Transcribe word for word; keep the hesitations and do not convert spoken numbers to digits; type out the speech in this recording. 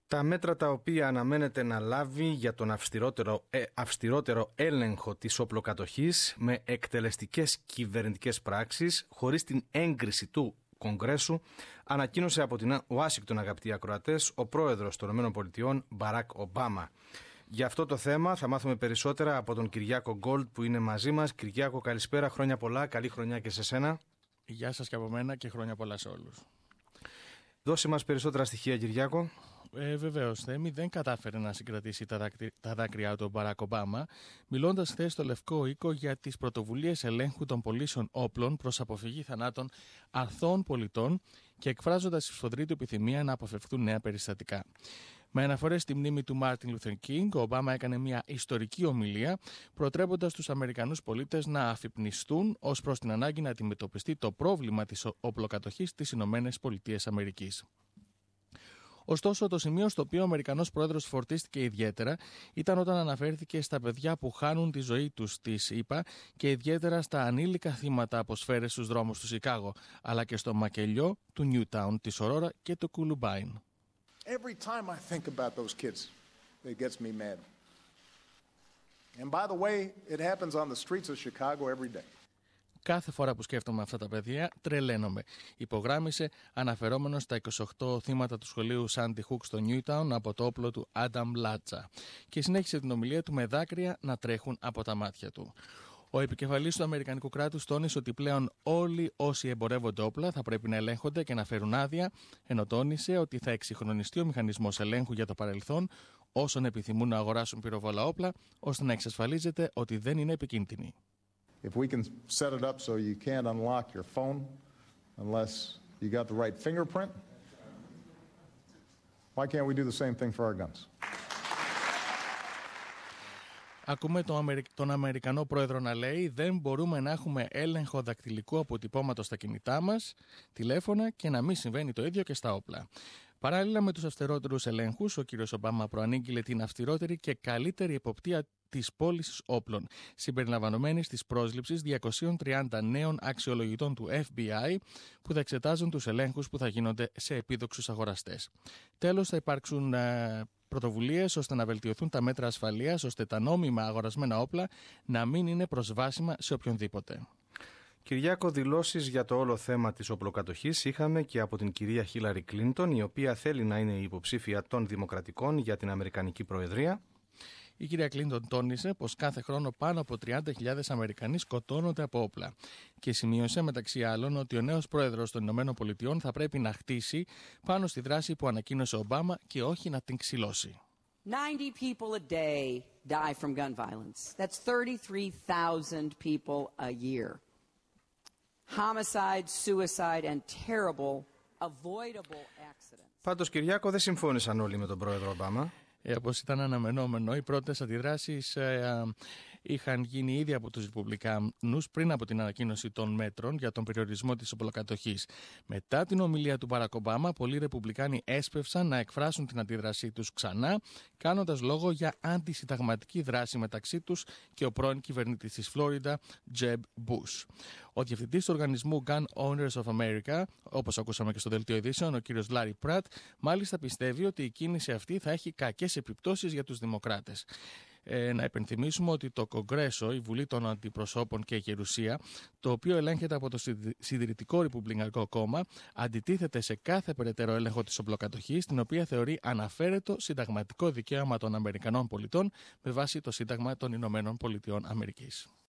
Τα μέτρα τα οποία αναμένεται να λάβει για τον αυστηρότερο, ε, αυστηρότερο έλεγχο της οπλοκατοχής με εκτελεστικές κυβερνητικές πράξεις χωρίς την έγκριση του Κογκρέσου, ανακοίνωσε από την Ουάσιγκτον, αγαπητοί ακροατές, ο πρόεδρος των ΗΠΑ Μπαράκ Ομπάμα. Για αυτό το θέμα θα μάθουμε περισσότερα από τον Κυριάκο Γκόλτ που είναι μαζί μας. Κυριάκο, καλησπέρα, χρόνια πολλά, καλή χρονιά και σε σένα. Γεια σας και από μένα και χρόνια πολλά σε όλους. Δώσε μας περισσότερα στοιχεία, Κυριάκο. Ε, βεβαίως, Θέμη δεν κατάφερε να συγκρατήσει τα, δάκρυ, τα δάκρυά του ο Μπαράκ Ομπάμα, μιλώντας χθες στο Λευκό Οίκο για τις πρωτοβουλίες ελέγχου των πωλήσεων όπλων προς αποφυγή θανάτων αθώων πολιτών και εκφράζοντας τη σφοδρή του επιθυμία να αποφευχθούν νέα περιστατικά. Με αναφορές στη μνήμη του Μάρτιν Λούθερ Κίνγκ, ο Ομπάμα έκανε μια ιστορική ομιλία, προτρέποντας τους Αμερικανούς πολίτες να αφυπνιστούν ως προς την ανάγκη να αντιμετωπιστεί το πρόβλημα της οπλοκατοχής στις Ηνωμένες Πολιτείες Αμερικής. Ωστόσο, το σημείο στο οποίο ο Αμερικανός πρόεδρος φορτίστηκε ιδιαίτερα ήταν όταν αναφέρθηκε στα παιδιά που χάνουν τη ζωή τους στις ΗΠΑ και ιδιαίτερα στα ανήλικα θύματα από σφαίρες στους δρόμους του Σικάγο, αλλά και στο μακελιό του Νιούταουν, της Ορόρα και του Κουλουμπάιν. Every time I think about those kids, it gets me mad. And by the way, it happens on the streets of Chicago every day. Κάθε φορά που σκέφτομαι αυτά τα παιδιά, τρελαίνομαι, υπογράμμισε αναφερόμενος στα είκοσι οκτώ θύματα του σχολείου Σάντι Χουκ στο Νιούταουν από το όπλο του Άνταμ Λάτσα και συνέχισε την ομιλία του με δάκρυα να τρέχουν από τα μάτια του. Ο επικεφαλής του Αμερικανικού κράτους τόνισε ότι πλέον όλοι όσοι εμπορεύονται όπλα θα πρέπει να ελέγχονται και να φέρουν άδεια, ενώ τόνισε ότι θα εξυγχρονιστεί ο μηχανισμός ελέγχου για το παρελθόν όσων επιθυμούν να αγοράσουν πυροβόλα όπλα, ώστε να εξασφαλίζεται ότι δεν είναι επικίνδυνοι. If we can set it up so you can't unlock your phone unless you got the right fingerprint, why can't we do the same thing for our guns? Ακούμε τον, Αμερικ... τον Αμερικανό πρόεδρο να λέει «Δεν μπορούμε να έχουμε έλεγχο δακτυλικού αποτυπώματος στα κινητά μας, τηλέφωνα και να μην συμβαίνει το ίδιο και στα όπλα». Παράλληλα με τους αυστηρότερους ελέγχους, ο κ. Ομπάμα προανήγγειλε την αυστηρότερη και καλύτερη εποπτεία της πώλησης όπλων, συμπεριλαμβανομένης της πρόσληψης διακοσίων τριάντα νέων αξιολογητών του Εφ Μπι Άι που θα εξετάζουν τους ελέγχους που θα γίνονται σε επίδοξους αγοραστές. Τέλος, θα υπάρξουν ε, πρωτοβουλίες ώστε να βελτιωθούν τα μέτρα ασφαλείας, ώστε τα νόμιμα αγορασμένα όπλα να μην είναι προσβάσιμα σε οποιονδήποτε. Κυριάκο, δηλώσεις για το όλο θέμα της οπλοκατοχής είχαμε και από την κυρία Χίλαρη Κλίντον, η οποία θέλει να είναι η υποψήφια των Δημοκρατικών για την Αμερικανική Προεδρία. Η κυρία Κλίντον τόνισε πως κάθε χρόνο πάνω από τριάντα χιλιάδες Αμερικανοί σκοτώνονται από όπλα και σημείωσε μεταξύ άλλων ότι ο νέος πρόεδρος των Ηνωμένων Πολιτειών θα πρέπει να χτίσει πάνω στη δράση που ανακοίνωσε ο Ομπάμα και όχι να την ξυλώσει. ninety people a day die from gun violence. That's thirty-three thousand people a year. Homicide, suicide and terrible avoidable accidents. Πάντως, Κυριάκο, δεν συμφώνησαν όλοι με τον πρόεδρο Ομπάμα. Ε, όπως ήταν αναμενόμενο, οι πρώτες αντιδράσεις ε, είχαν γίνει ήδη από τους Ρεπουμπλικάνους πριν από την ανακοίνωση των μέτρων για τον περιορισμό της οπλοκατοχής. Μετά την ομιλία του Μπαράκ Ομπάμα, πολλοί Ρεπουμπλικάνοι έσπευσαν να εκφράσουν την αντίδρασή τους ξανά, κάνοντας λόγο για αντισυνταγματική δράση μεταξύ τους και ο πρώην κυβερνήτης της Φλόριντα, Τζεμπ Μπούς. Ο διευθυντής του οργανισμού Gun Owners of America, όπως ακούσαμε και στο δελτίο ειδήσεων, ο κύριος Λάρι Πράτ, μάλιστα πιστεύει ότι η κίνηση αυτή θα έχει κακές επιπτώσεις για τους Δημοκράτες. Ε, να υπενθυμίσουμε ότι το Κογκρέσο, η Βουλή των Αντιπροσώπων και η Γερουσία, το οποίο ελέγχεται από το Συντηρητικό Ρεπουμπλικανικό Κόμμα, αντιτίθεται σε κάθε περαιτέρω έλεγχο της οπλοκατοχής, την οποία θεωρεί αναφέρετο συνταγματικό δικαίωμα των Αμερικανών πολιτών με βάση το Σύνταγμα των Ηνωμένων Πολιτειών Αμερικής.